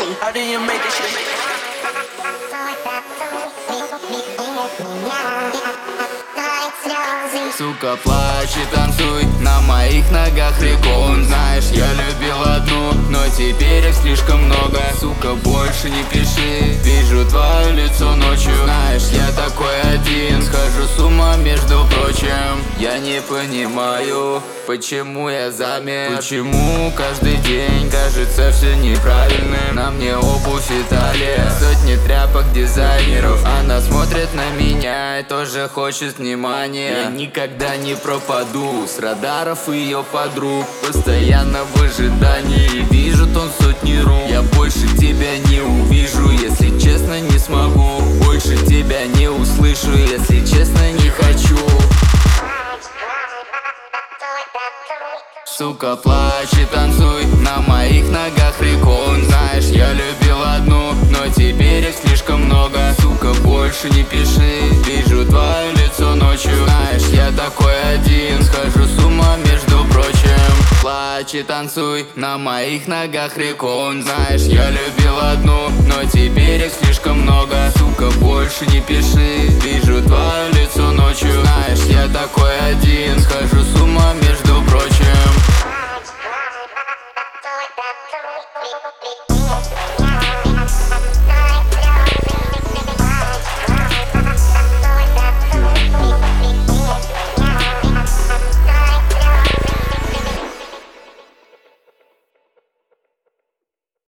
How do you make this shit? Сука, плачь и танцуй, на моих ногах рекон. Знаешь, я любил одну, но теперь их слишком много. Сука, больше не пиши, вижу твое лицо ночью. Знаешь, я такой один, схожу с ума, между прочим. Я не понимаю, почему я замер. Почему каждый день кажется все неправильным. На мне обувь Италия, сотни тряпок дизайнеров. Она смотрит на меня и тоже хочет внимания. Я никогда не пропаду с радаров ее подруг. Постоянно в ожидании, вижу тон сотни рук. Я больше тебя не увижу, если честно не смогу. Больше тебя не услышу, если честно не хочу. Сука, плачь и танцуй, на моих ногах рекон. Знаешь, я любил одну, но теперь их слишком много. Сука, больше не пиши, вижу твое лицо ночью. Знаешь, я такой один, схожу с ума, между прочим. Плачь и танцуй, на моих ногах рекон. Знаешь, я любил одну, но теперь их слишком много. Сука, больше не пиши, вижу твое лицо ночью. Знаешь, я такой